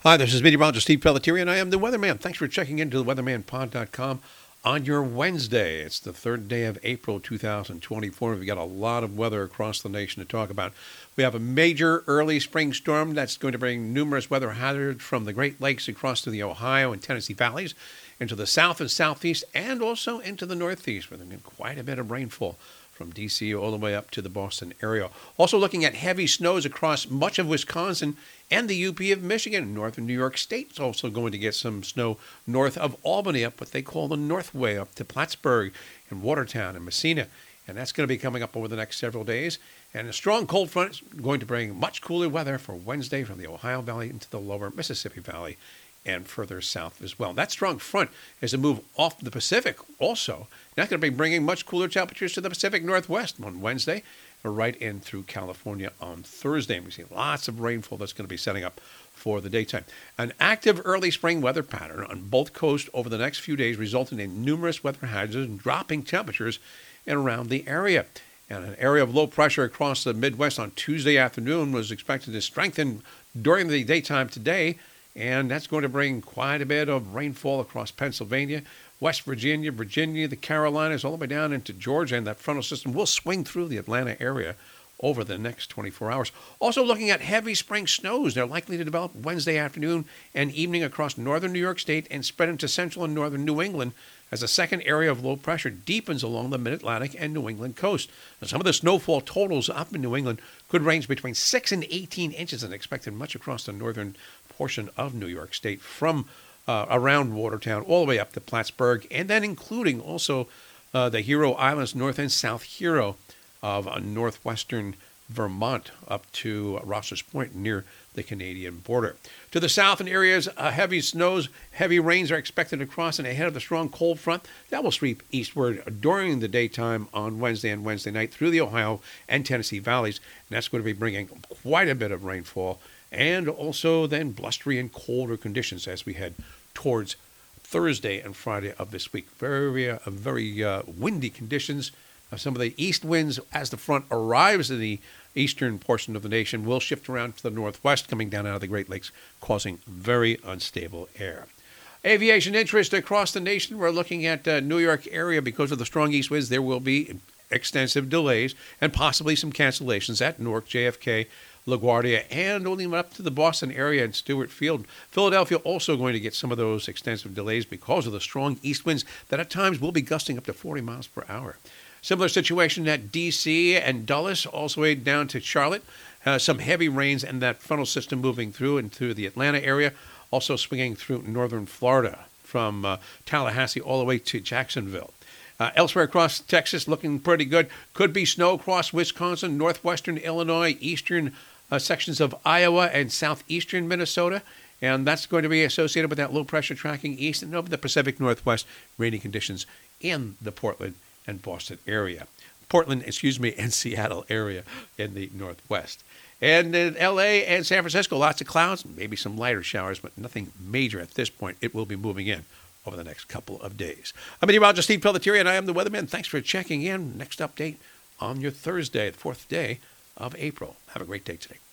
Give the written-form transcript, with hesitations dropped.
Hi, this is meteorologist Steve Pelletieri, and I am the Weatherman. Thanks for checking into the weathermanpod.com on your Wednesday. It's the third day of April 2024. We've got a lot of weather across the nation to talk about. We have a major early spring storm that's going to bring numerous weather hazards from the Great Lakes across to the Ohio and Tennessee valleys, into the south and southeast, and also into the northeast, where there's been quite a bit of rainfall from D.C. all the way up to the Boston area. Also looking at heavy snows across much of Wisconsin and the UP of Michigan. Northern New York State is also going to get some snow north of Albany, up what they call the Northway, up to Plattsburgh and Watertown and Messina. And that's going to be coming up over the next several days. And a strong cold front is going to bring much cooler weather for Wednesday from the Ohio Valley into the lower Mississippi Valley and further south as well. That strong front is to move off the Pacific also. That's going to be bringing much cooler temperatures to the Pacific Northwest on Wednesday, right in through California on Thursday. And we see lots of rainfall that's going to be setting up for the daytime. An active early spring weather pattern on both coasts over the next few days, resulting in numerous weather hazards and dropping temperatures in around the area. And an area of low pressure across the Midwest on Tuesday afternoon was expected to strengthen during the daytime today, and that's going to bring quite a bit of rainfall across Pennsylvania, West Virginia, the Carolinas, all the way down into Georgia, and that frontal system will swing through the Atlanta area over the next 24 hours. Also looking at heavy spring snows. They're likely to develop Wednesday afternoon and evening across northern New York State and spread into central and northern New England as a second area of low pressure deepens along the mid-Atlantic and New England coast. Now, some of the snowfall totals up in New England could range between 6 and 18 inches and expected much across the northern portion of New York State from around Watertown all the way up to Plattsburgh, and then including also the Hero Islands, North and South Hero of northwestern Vermont up to Rossers Point near the Canadian border. To the south in areas, heavy snows, heavy rains are expected to cross and ahead of the strong cold front that will sweep eastward during the daytime on Wednesday and Wednesday night through the Ohio and Tennessee valleys. And that's going to be bringing quite a bit of rainfall and also then blustery and colder conditions as we head towards Thursday and Friday of this week. Very windy conditions. Some of the east winds as the front arrives in the eastern portion of the nation will shift around to the northwest, coming down out of the Great Lakes, causing very unstable air. Aviation interest across the nation. We're looking at New York area because of the strong east winds. There will be extensive delays and possibly some cancellations at Newark, JFK, LaGuardia, and only up to the Boston area and Stewart Field. Philadelphia also going to get some of those extensive delays because of the strong east winds that at times will be gusting up to 40 miles per hour. Similar situation at D.C. and Dulles, also way down to Charlotte. Some heavy rains and that frontal system moving through into the Atlanta area, also swinging through northern Florida from Tallahassee all the way to Jacksonville. Elsewhere across Texas, looking pretty good. Could be snow across Wisconsin, northwestern Illinois, eastern sections of Iowa, and southeastern Minnesota. And that's going to be associated with that low pressure tracking east and over the Pacific Northwest, rainy conditions in the Portland and Boston area. And Seattle area in the northwest. And in L.A. and San Francisco, lots of clouds, maybe some lighter showers, but nothing major at this point. It will be moving in over the next couple of days. I'm meteorologist Steve Pelletieri, and I am the Weatherman. Thanks for checking in. Next update on your Thursday, the 4th day of April. Have a great day today.